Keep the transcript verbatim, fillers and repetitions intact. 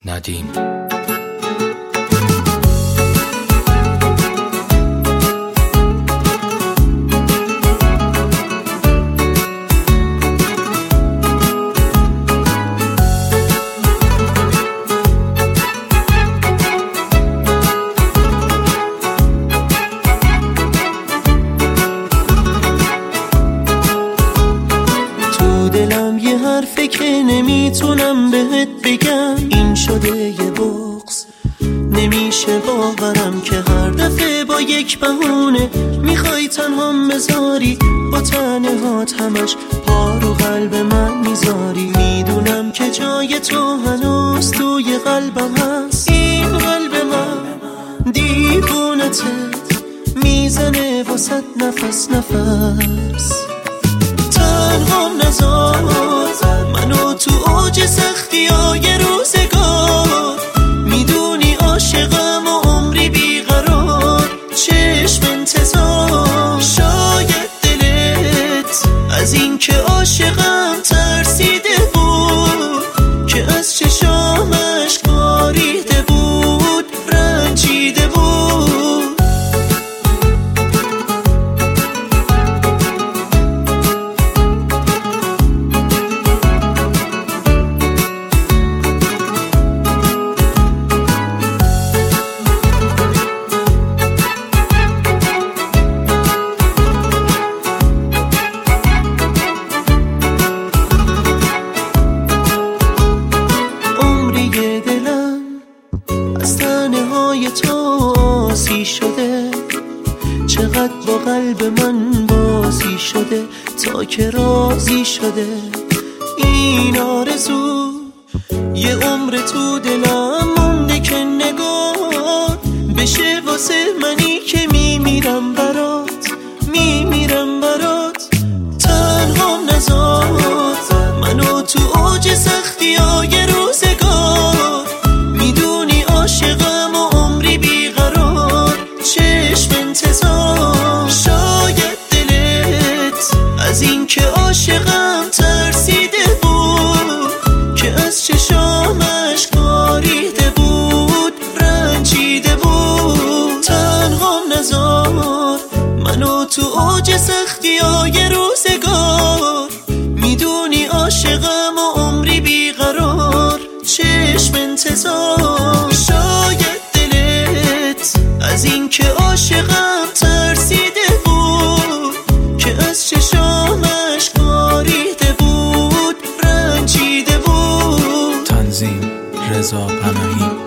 ندیم. دلم یه حرفه که نمیتونم بهت بگم، این شده یه بغض نمیشه باورم که هر دفعه با یک بهونه میخوای تنهام بذاری، با تنهات همش پا رو قلب من میذاری. میدونم که جای تو هنوز توی قلبم هست، این قلب من دیوونته میزنه واسط نفس نفس. تنهام نذار منو تو اوج سختی های روزگار، میدونی عاشقم و عمری بیقرار، چشم انتظار. شاید دلت از این که عاشقم ترسیده بود، که از چشامش باریده بود، رنجیده بود. تو آسی شده، چقدر با قلب من بازی شده، تا که راضی شده. این آرزو یه عمر تو دلم مونده که نگار بشه واسه منی که میمیرم برات، میمیرم برات. تنهام نذار منو تو اوج سختی های روزگار، میدونی عاشقم و عمری بیقرار، چشم انتظار. شاید دلت از این که عاشقم ترسیده بود، که از چشامش باریده بود، رنجیده بود. تنهام نذار منو تو اوج سختی های روزگار، میدونی عاشقم و عمری بیقرار، چشم انتظار. شاید دلت از این که عاشقم ترسیده بود، که از چشامش باریده بود، رنجیده بود. تنظیم رضا پناهی.